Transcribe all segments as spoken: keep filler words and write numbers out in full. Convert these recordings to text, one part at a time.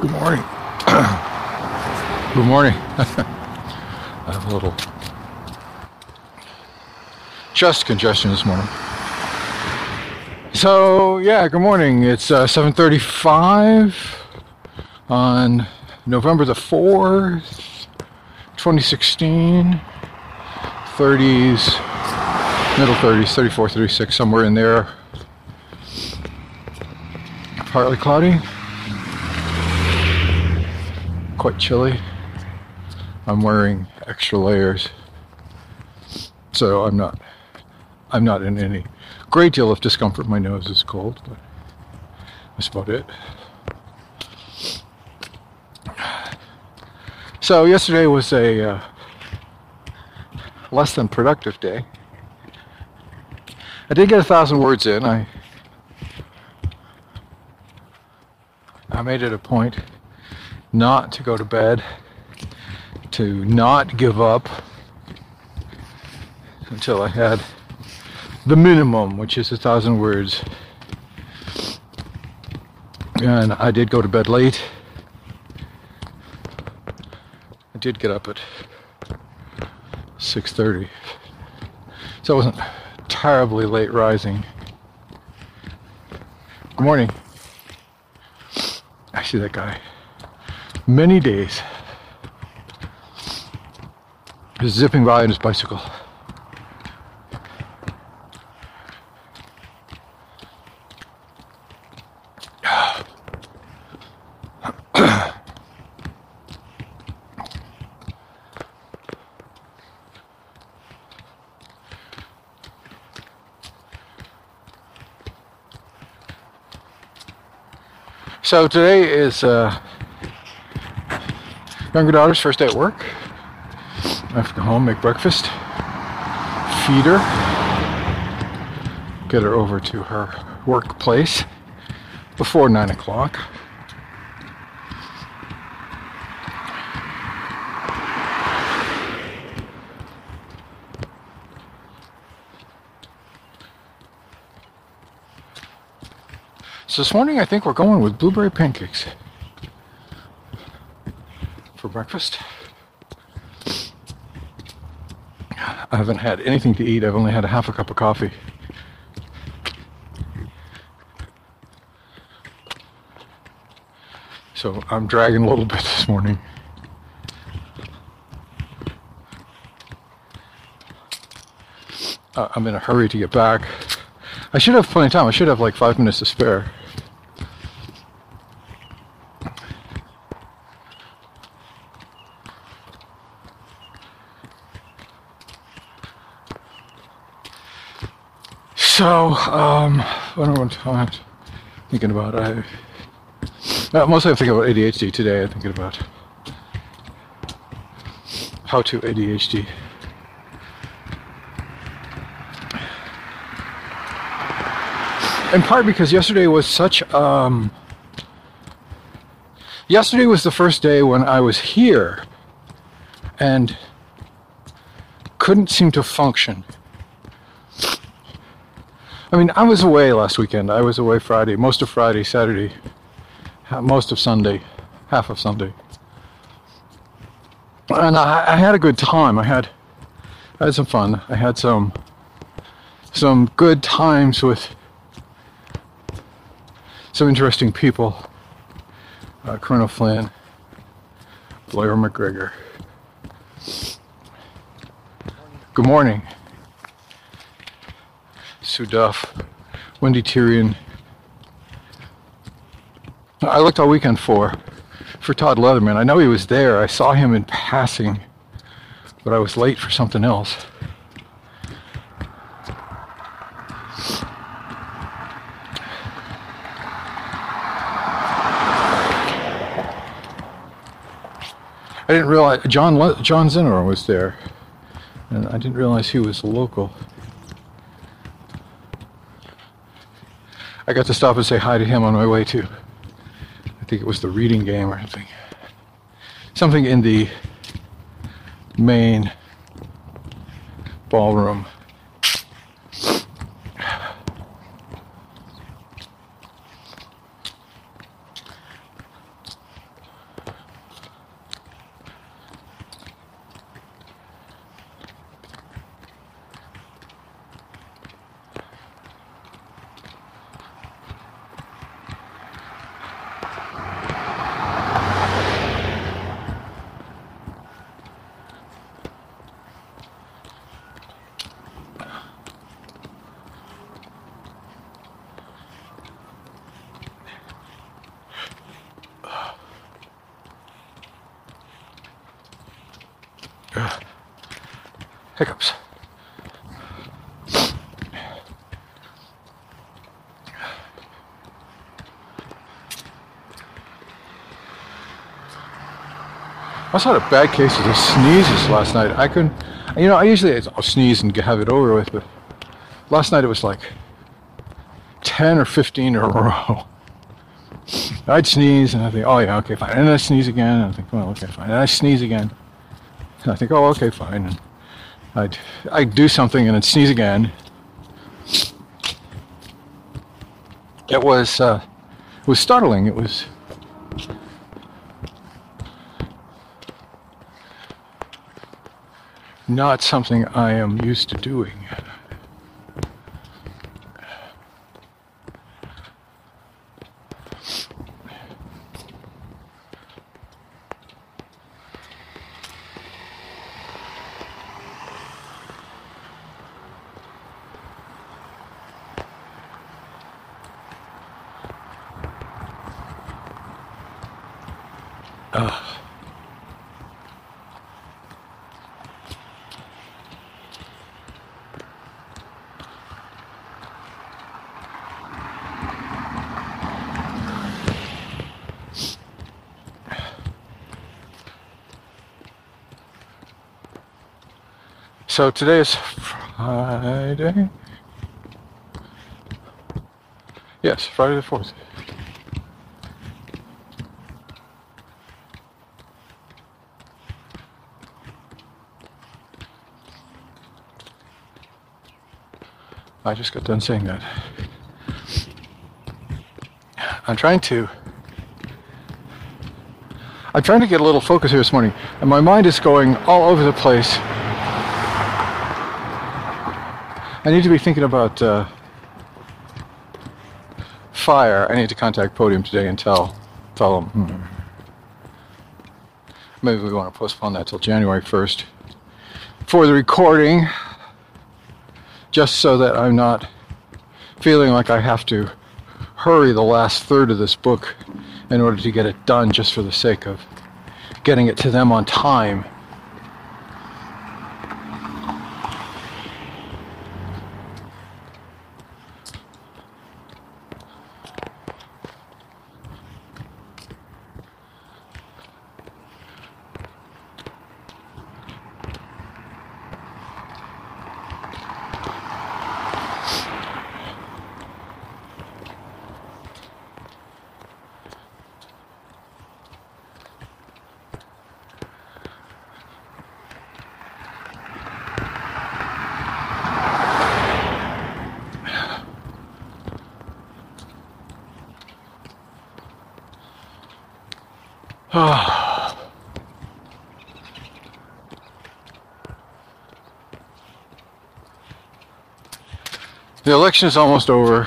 Good morning. Good morning. I have a little chest congestion this morning. So yeah, good morning. It's uh, seven thirty-five on November the fourth, twenty sixteen. thirties, middle thirties, thirty-four, thirty-six, somewhere in there. Partly cloudy. Quite chilly. I'm wearing extra layers, so I'm not I'm not in any great deal of discomfort. My nose is cold, but that's about it. So yesterday was a uh, less than productive day. I did get a thousand words in. I I made it a point not to go to bed, to not give up until I had the minimum, which is a thousand words. And I did go to bed late. I did get up at six thirty. So I wasn't terribly late rising. Good morning. I see that guy many days. He's zipping by on his bicycle. So today is uh, younger daughter's first day at work. I have to go home, make breakfast, feed her, get her over to her workplace before nine o'clock. So this morning I think we're going with blueberry pancakes for breakfast. I haven't had anything to eat. I've only had a half a cup of coffee. So I'm dragging a little bit this morning. Uh, I'm in a hurry to get back. I should have plenty of time. I should have like five minutes to spare. So, um, what am I thinking about? I uh, mostly I'm thinking about A D H D today. I'm thinking about how to A D H D. In part because yesterday was such, um, yesterday was the first day when I was here and couldn't seem to function. I mean, I was away last weekend. I was away Friday, most of Friday, Saturday, most of Sunday, half of Sunday. And I, I had a good time. I had, I had some fun. I had some, some good times with some interesting people. Uh, Colonel Flynn, Blair McGregor. Good morning. Sue Duff, Wendy Tyrion. I looked all weekend for for Todd Leatherman. I know he was there. I saw him in passing, but I was late for something else. I didn't realize John Le- John Zinner was there, and I didn't realize he was local. I got to stop and say hi to him on my way to, I think it was the reading game or something. Something in the main ballroom. hiccups. I also had a bad case of the sneezes last night. I couldn't, you know, I usually I'll sneeze and have it over with, but last night it was like ten or fifteen in a row. I'd sneeze and I think, oh yeah, okay, fine. And then I sneeze again and I think, well, okay, fine. And I sneeze again. And I think, oh, okay, fine. And I'd, I'd do something and I'd sneeze again. It was, uh, it was startling. It was, not something I am used to doing. Uh. So today is Friday. Yes, Friday the fourth. I just got done saying that. I'm trying to I'm trying to get a little focus here this morning, and my mind is going all over the place. I need to be thinking about uh, fire. I need to contact Podium today and tell, tell them. Hmm. Maybe we want to postpone that till January first for the recording, just so that I'm not feeling like I have to hurry the last third of this book in order to get it done, just for the sake of getting it to them on time. The election is almost over.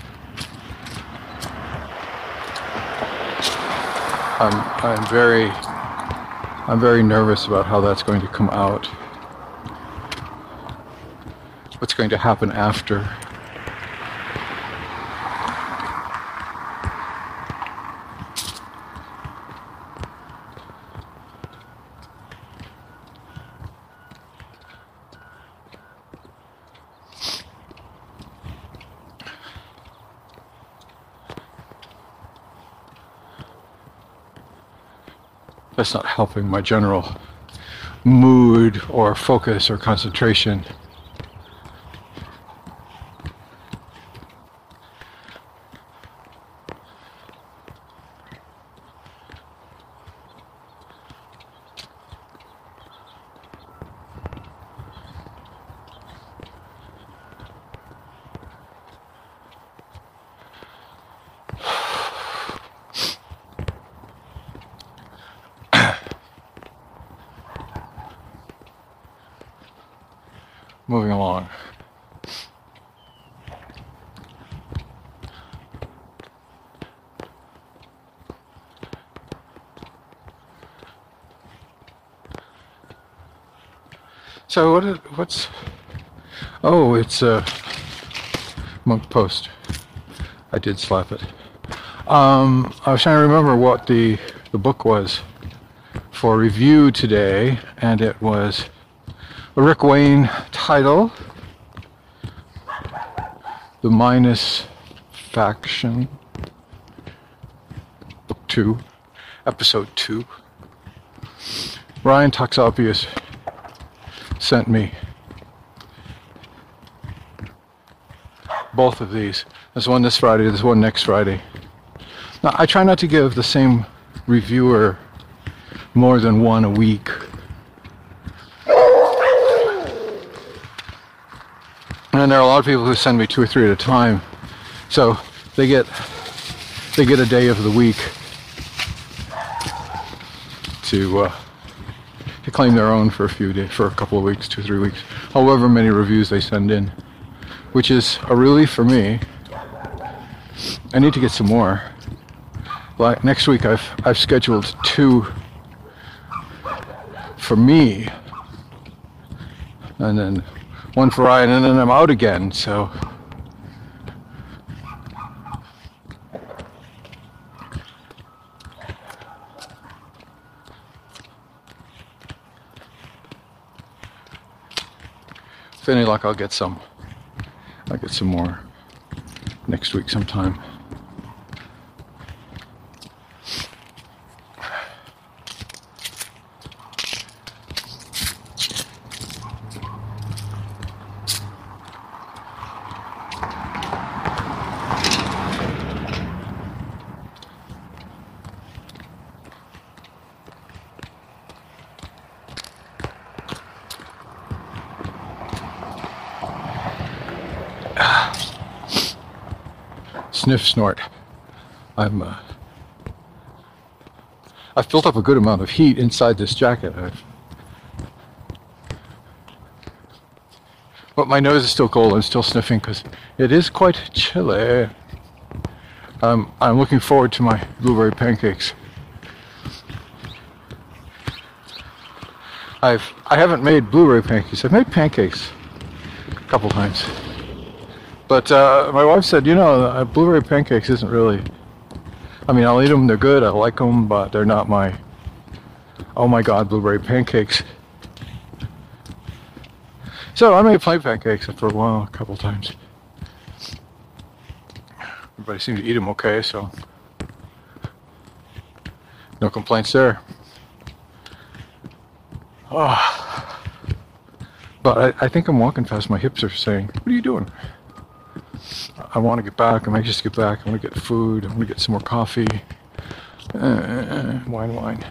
I'm I'm very I'm very nervous about how that's going to come out. What's going to happen after? That's not helping my general mood or focus or concentration. Moving along. So what? Is, what's? Oh, it's a Monk Post. I did slap it. Um, I was trying to remember what the the book was for review today, and it was a Rick Wayne title, The Minus Faction, Book two, Episode two. Ryan Toxopius sent me both of these. There's one this Friday, there's one next Friday. Now, I try not to give the same reviewer more than one a week. And there are a lot of people who send me two or three at a time. So they get they get a day of the week to uh, to claim their own for a few days, for a couple of weeks, two or three weeks, however many reviews they send in, which is a relief for me. I need to get some more. Like next week, I've I've scheduled two for me, and then one for Ryan, and then I'm out again. So if any luck, I'll get some. I'll get some more next week sometime. Sniff, snort. I'm. Uh, I've built up a good amount of heat inside this jacket. I've, but my nose is still cold. I'm still sniffing because it is quite chilly. Um, I'm looking forward to my blueberry pancakes. I've I haven't made blueberry pancakes. I've made pancakes a couple times. But uh, my wife said, you know, uh, blueberry pancakes isn't really... I mean, I'll eat them, they're good, I like them, but they're not my... Oh my god, blueberry pancakes. So I made plain pancakes for a while, a couple times. Everybody seemed to eat them okay, so... no complaints there. Oh. But I, I think I'm walking fast, my hips are saying, what are you doing? I want to get back. I'm anxious to get back. I want to get food. I want to get some more coffee. Uh, wine, wine.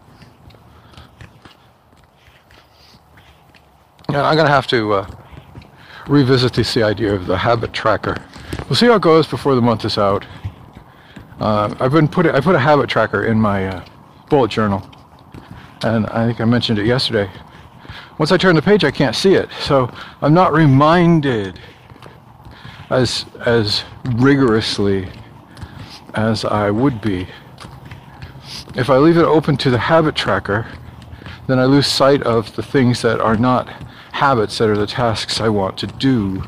Yeah, I'm going to have to uh, revisit this the idea of the habit tracker. We'll see how it goes before the month is out. Uh, I've been put I put a habit tracker in my uh, bullet journal, and I think I mentioned it yesterday. Once I turn the page, I can't see it, so I'm not reminded as as rigorously as I would be. If I leave it open to the habit tracker, then I lose sight of the things that are not habits, that are the tasks I want to do.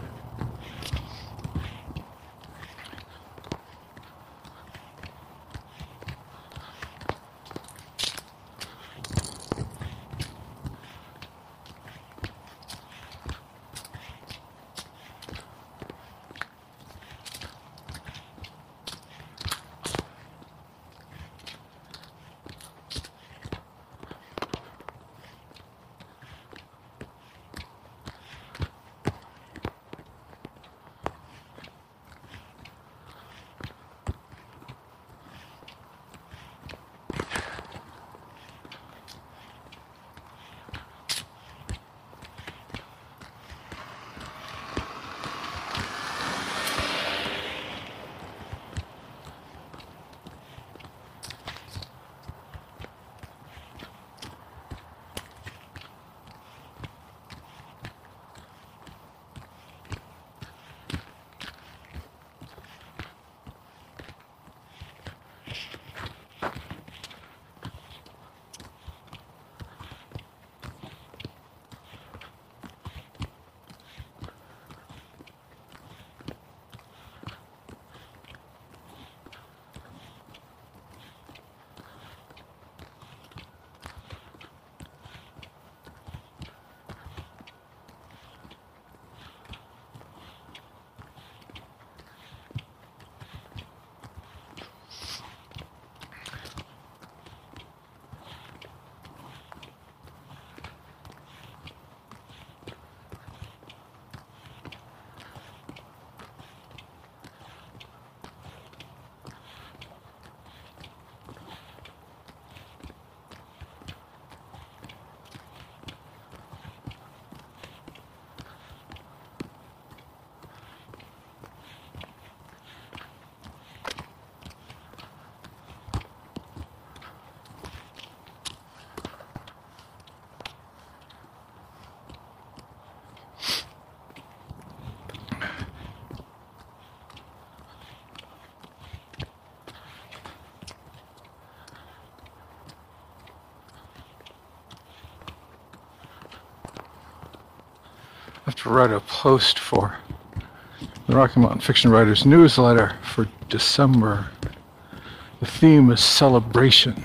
have to write a post for the Rocky Mountain Fiction Writers newsletter for December. The theme is celebration.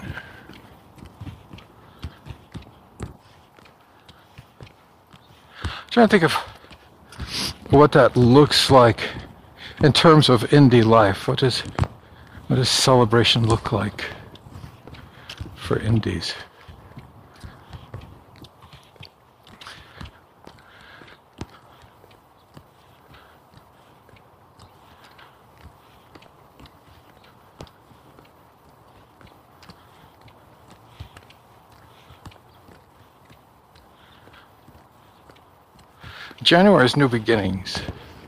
I'm trying to think of what that looks like in terms of indie life. What does what does celebration look like for indies? January is new beginnings.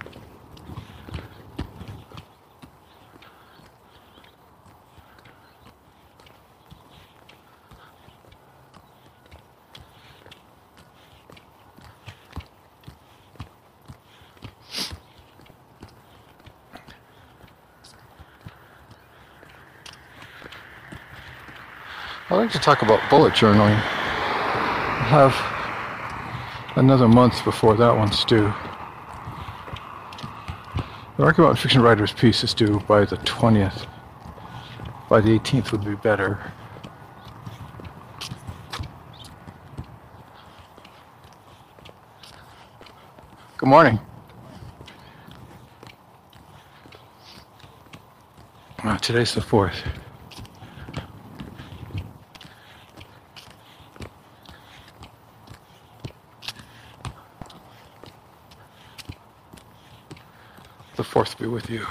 I'd like to talk about bullet journaling. I have another month before that one's due. The Rocky Mountain Fiction Writers piece is due by the twentieth. By the eighteenth would be better. Good morning. Ah, today's the fourth. The fourth be with you.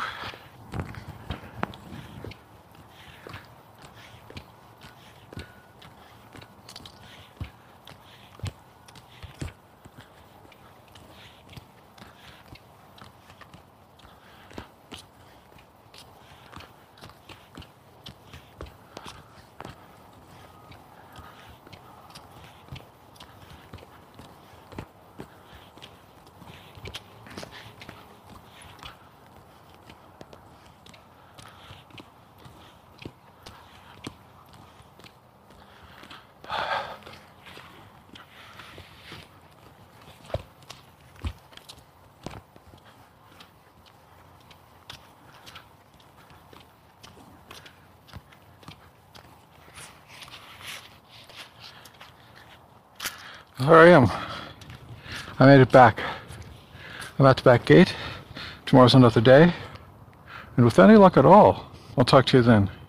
Here I am. I made it back. I'm at the back gate. Tomorrow's another day. And with any luck at all, I'll talk to you then.